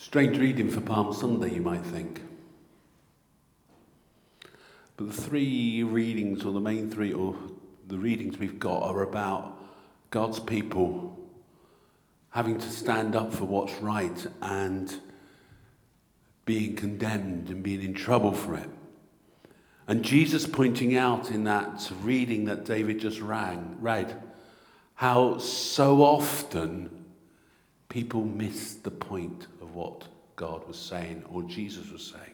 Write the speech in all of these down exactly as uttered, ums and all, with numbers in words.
Strange reading for Palm Sunday, you might think. But the three readings, or the main three, or the readings we've got, are about God's people having to stand up for what's right and being condemned and being in trouble for it. And Jesus pointing out in that reading that David just rang, read, how so often people miss the point of what God was saying or Jesus was saying.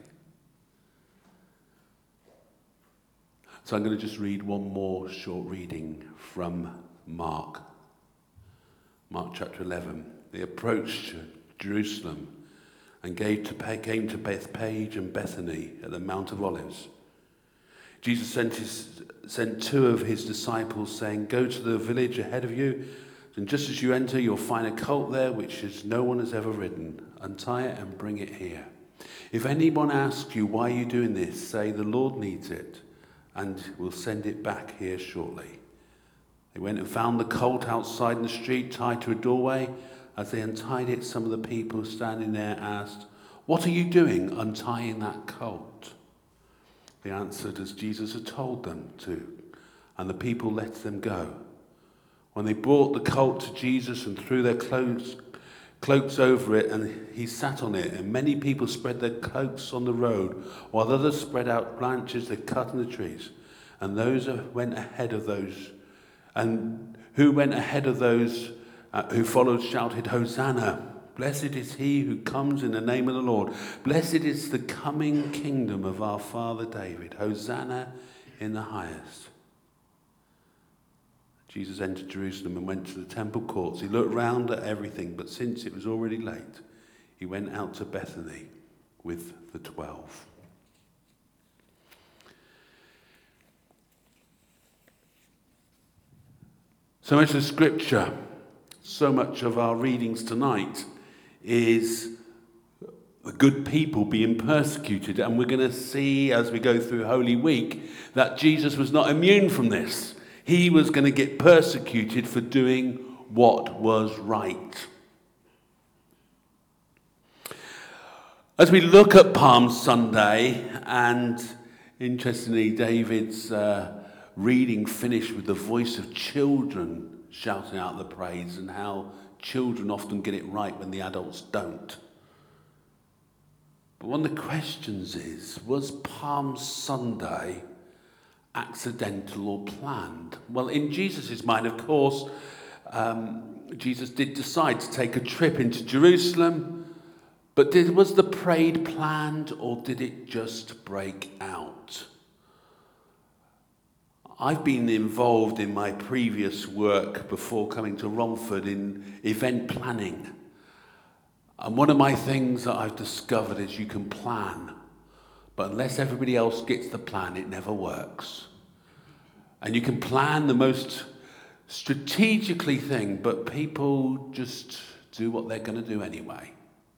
So I'm going to just read one more short reading from Mark. Mark chapter eleven. They approached Jerusalem and gave to, came to Bethphage and Bethany at the Mount of Olives. Jesus sent, his, sent two of his disciples, saying, "Go to the village ahead of you, and just as you enter, you'll find a colt there which is no one has ever ridden. Untie it and bring it here. If anyone asks you, 'Why are you doing this?' say, 'The Lord needs it, and we'll send it back here shortly.'" They went and found the colt outside in the street, tied to a doorway. As they untied it, some of the people standing there asked, "What are you doing untying that colt?" They answered as Jesus had told them to, and the people let them go. When they brought the colt to Jesus and threw their clothes, cloaks over it, and he sat on it, and many people spread their cloaks on the road, while others spread out branches they cut in the trees. And those went ahead of those, and who went ahead of those uh, who followed shouted, "Hosanna! Blessed is he who comes in the name of the Lord. Blessed is the coming kingdom of our father David. Hosanna in the highest." Jesus entered Jerusalem and went to the temple courts. He looked round at everything, but since it was already late, he went out to Bethany with the twelve. So much of Scripture, so much of our readings tonight is the good people being persecuted. And we're going to see as we go through Holy Week that Jesus was not immune from this. He was going to get persecuted for doing what was right. As we look at Palm Sunday, and interestingly, David's uh, reading finished with the voice of children shouting out the praise, and how children often get it right when the adults don't. But one of the questions is, was Palm Sunday accidental or planned? Well, in Jesus' mind, of course, um, Jesus did decide to take a trip into Jerusalem, but did, was the parade planned, or did it just break out? I've been involved in my previous work before coming to Romford in event planning. And one of my things that I've discovered is you can plan, but unless everybody else gets the plan, it never works. And you can plan the most strategically thing, but people just do what they're going to do anyway.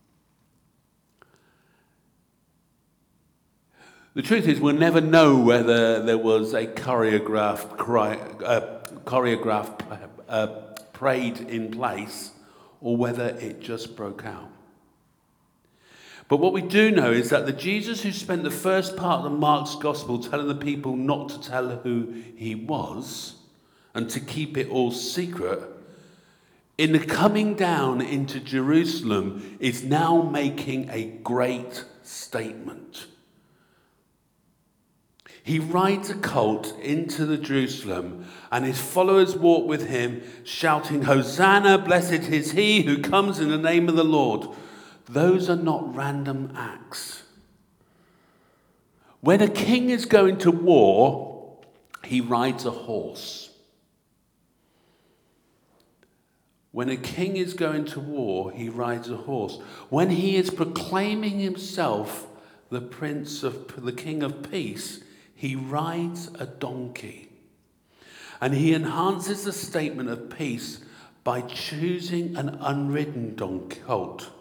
The truth is, we'll never know whether there was a choreographed, uh, choreographed uh, parade in place, or whether it just broke out. But what we do know is that the Jesus who spent the first part of Mark's gospel telling the people not to tell who he was and to keep it all secret, in the coming down into Jerusalem is now making a great statement. He rides a colt into the Jerusalem, and his followers walk with him, shouting, "Hosanna, blessed is he who comes in the name of the Lord." Those are not random acts. When a king is going to war, he rides a horse. When a king is going to war, he rides a horse. When he is proclaiming himself the prince of the king of peace, he rides a donkey. And he enhances the statement of peace by choosing an unridden donkey colt.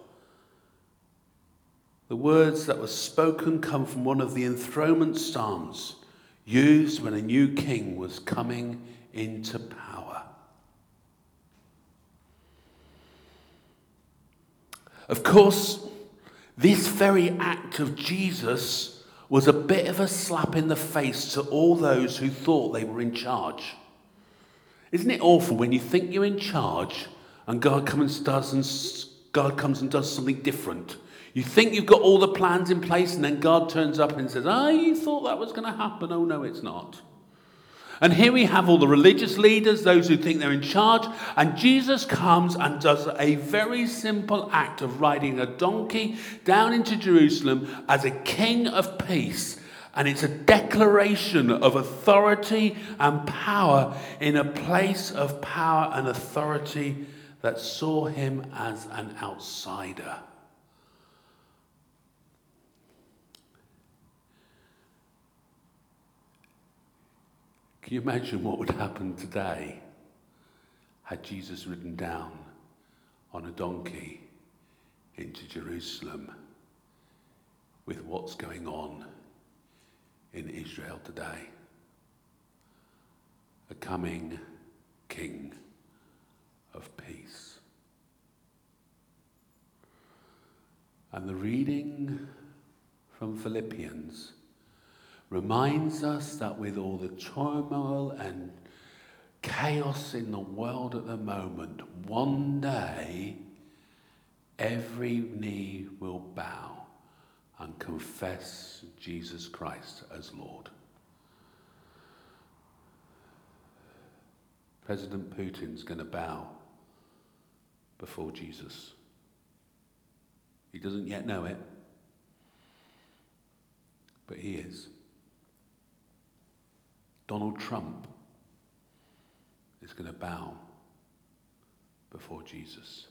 The words that were spoken come from one of the enthronement psalms used when a new king was coming into power. Of course, This very act of Jesus was a bit of a slap in the face to all those who thought they were in charge. Isn't it awful when you think you're in charge and God comes and does and God comes and does something different? You think you've got all the plans in place, and then God turns up and says, "Ah, you thought that was going to happen. Oh no, it's not." And here we have all the religious leaders, those who think they're in charge, and Jesus comes and does a very simple act of riding a donkey down into Jerusalem as a king of peace. And it's a declaration of authority and power in a place of power and authority that saw him as an outsider. Can you imagine what would happen today had Jesus ridden down on a donkey into Jerusalem with what's going on in Israel today? A coming King of peace. And the reading from Philippians reminds us that with all the turmoil and chaos in the world at the moment, one day every knee will bow and confess Jesus Christ as Lord. President Putin's going to bow before Jesus. He doesn't yet know it, but he is. Donald Trump is going to bow before Jesus.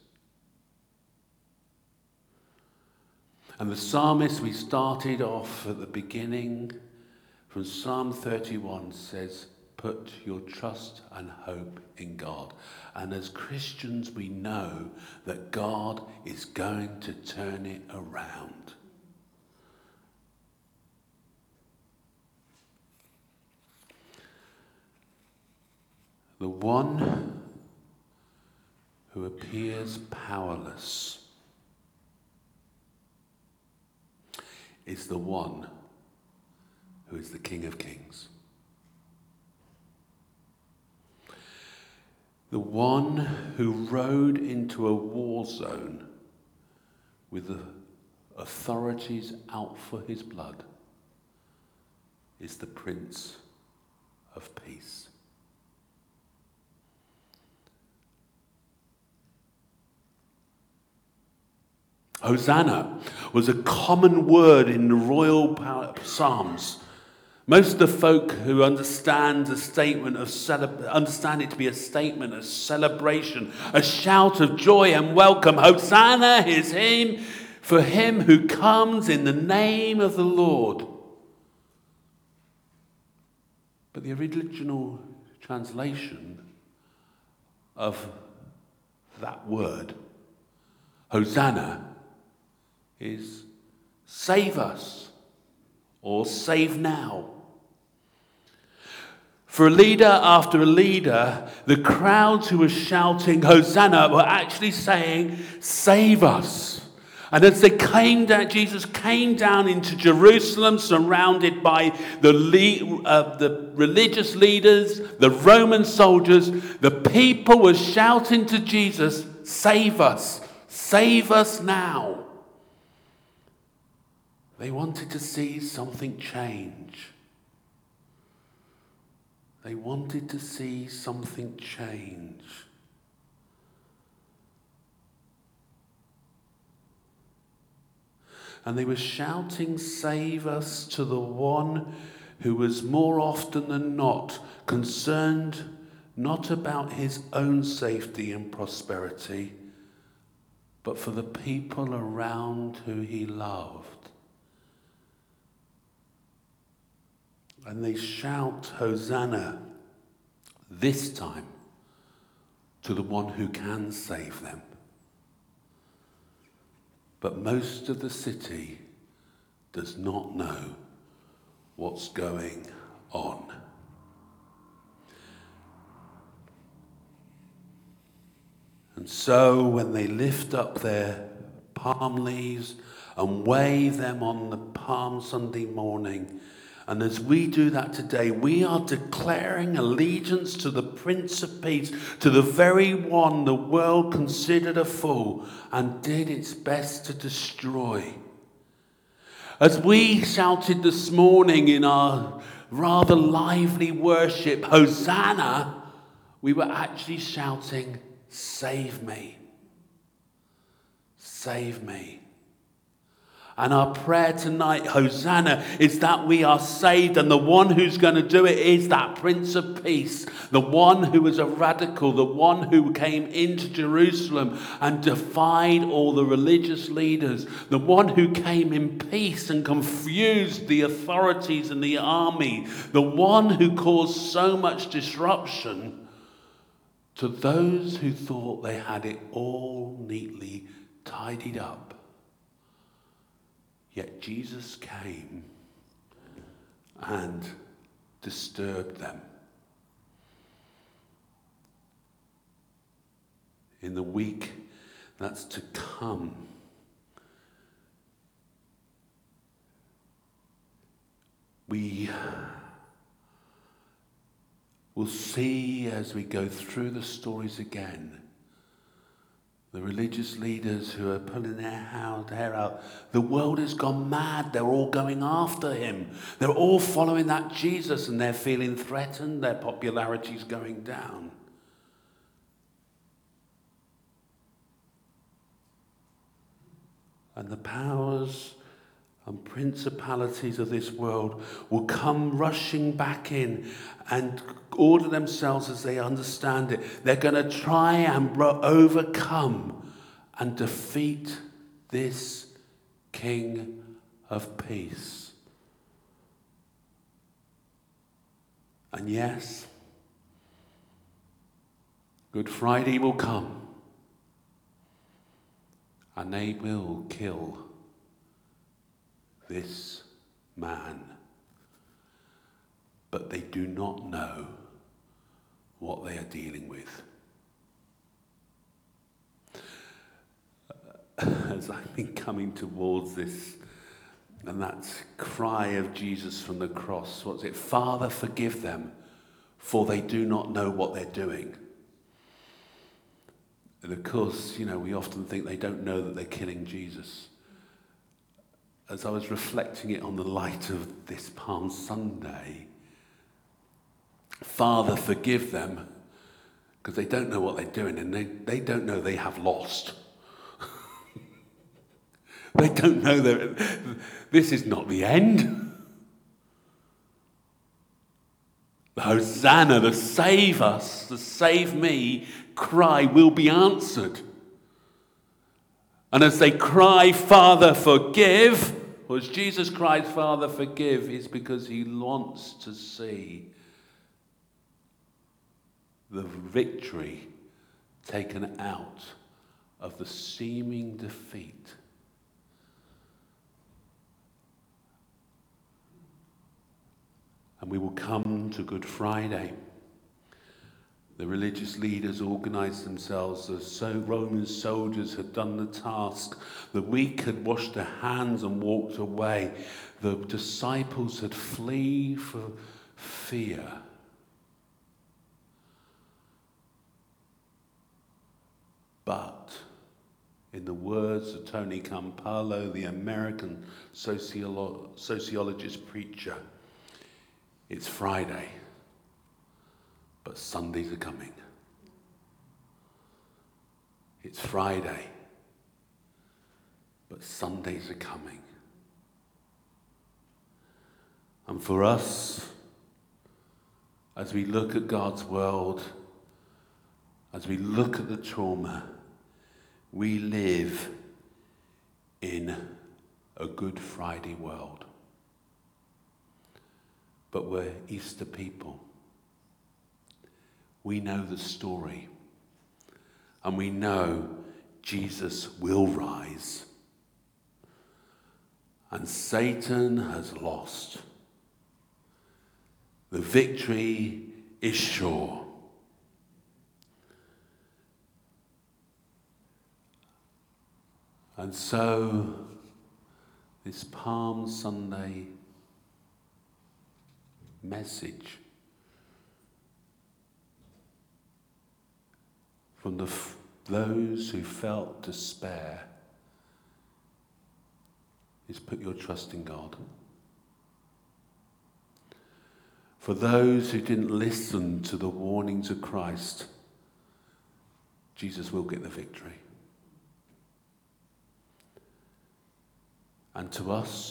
And the psalmist we started off at the beginning from Psalm thirty-one says, "Put your trust and hope in God." And as Christians, we know that God is going to turn it around. The one who appears powerless is the one who is the King of Kings. The one who rode into a war zone with the authorities out for his blood is the Prince of Peace. Hosanna was a common word in the royal psalms. Most of the folk who understand a statement of celeb- understand it to be a statement of celebration, a shout of joy and welcome. Hosanna is him for him who comes in the name of the Lord. But the original translation of that word, Hosanna, is save us or save now. For a leader after a leader, the crowds who were shouting Hosanna were actually saying, save us. And as they came down, Jesus came down into Jerusalem, surrounded by the, le- uh, the religious leaders, the Roman soldiers. The people were shouting to Jesus, save us, save us now. They wanted to see something change. They wanted to see something change. And they were shouting, save us, to the one who was more often than not concerned not about his own safety and prosperity, but for the people around who he loved. And they shout, Hosanna, this time to the one who can save them. But most of the city does not know what's going on. And so when they lift up their palm leaves and wave them on the Palm Sunday morning. And as we do that today, we are declaring allegiance to the Prince of Peace, to the very one the world considered a fool and did its best to destroy. As we shouted this morning in our rather lively worship, Hosanna, we were actually shouting, save me, save me. And our prayer tonight, Hosanna, is that we are saved, and the one who's going to do it is that Prince of Peace, the one who was a radical, the one who came into Jerusalem and defied all the religious leaders, the one who came in peace and confused the authorities and the army, the one who caused so much disruption to those who thought they had it all neatly tidied up. Yet Jesus came and disturbed them. In the week that's to come, we will see as we go through the stories again, the religious leaders who are pulling their hair out. The world has gone mad. They're all going after him. They're all following that Jesus, and they're feeling threatened. Their popularity's going down. And the powers and principalities of this world will come rushing back in and order themselves as they understand it. They're going to try and overcome and defeat this King of Peace. And yes, Good Friday will come, and they will kill this man, but they do not know what they are dealing with. As I've been coming towards this, and that cry of Jesus from the cross, what's it? Father, forgive them, for they do not know what they're doing. And of course, you know, we often think they don't know that they're killing Jesus. As I was reflecting it on the light of this Palm Sunday, Father, forgive them, because they don't know what they're doing, and they, they don't know they have lost. They don't know that this is not the end. The Hosanna, the save us, the save me cry will be answered. And as they cry, Father, forgive, or as Jesus cried, Father, forgive, it's because he wants to see the victory taken out of the seeming defeat. And we will come to Good Friday. The religious leaders organized themselves. The so Roman soldiers had done the task. The weak had washed their hands and walked away. The disciples had fled for fear. But, in the words of Tony Campolo, the American sociolo- sociologist preacher, it's Friday, but Sundays are coming. It's Friday, but Sundays are coming. And for us, as we look at God's world, as we look at the trauma, we live in a Good Friday world. But we're Easter people. We know the story. And we know Jesus will rise. And Satan has lost. The victory is sure. And so, this Palm Sunday message from the f- those who felt despair is put your trust in God. For those who didn't listen to the warnings of Christ, Jesus will get the victory. And to us,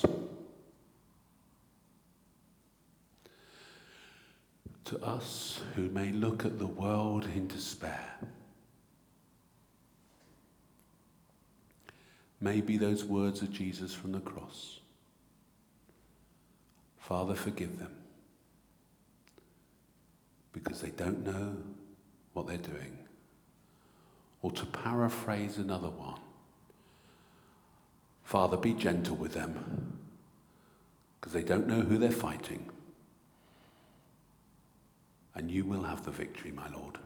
to us who may look at the world in despair, maybe those words of Jesus from the cross, Father, forgive them, because they don't know what they're doing. Or to paraphrase another one, Father, be gentle with them, because they don't know who they're fighting. And you will have the victory, my Lord.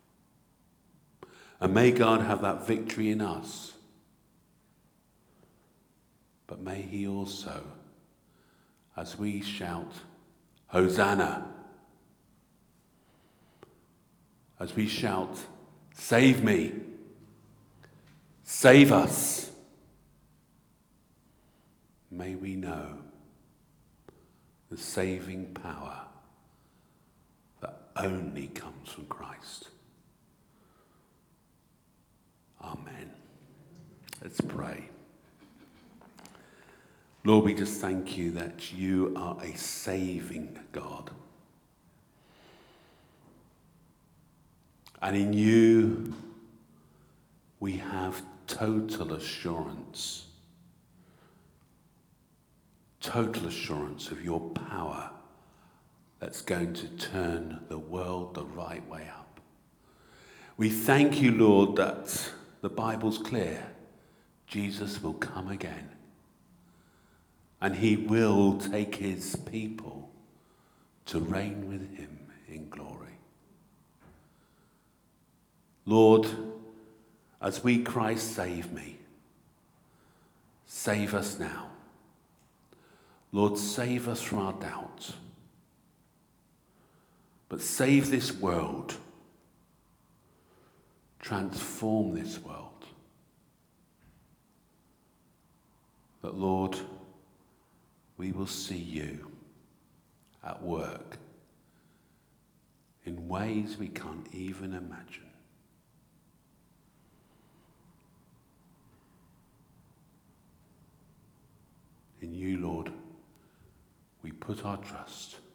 And may God have that victory in us. But may he also, as we shout, Hosanna, as we shout, save me, save us, may we know the saving power that only comes from Christ. Amen. Let's pray. Lord, we just thank you that you are a saving God. And in you, we have total assurance, total assurance of your power that's going to turn the world the right way up. We thank you, Lord, that the Bible's clear. Jesus will come again. And he will take his people to reign with him in glory. Lord, as we cry, save me, save us now. Lord, save us from our doubts. But save this world. Transform this world. That, Lord, we will see you at work in ways we can't even imagine. In you, Lord, we put our trust.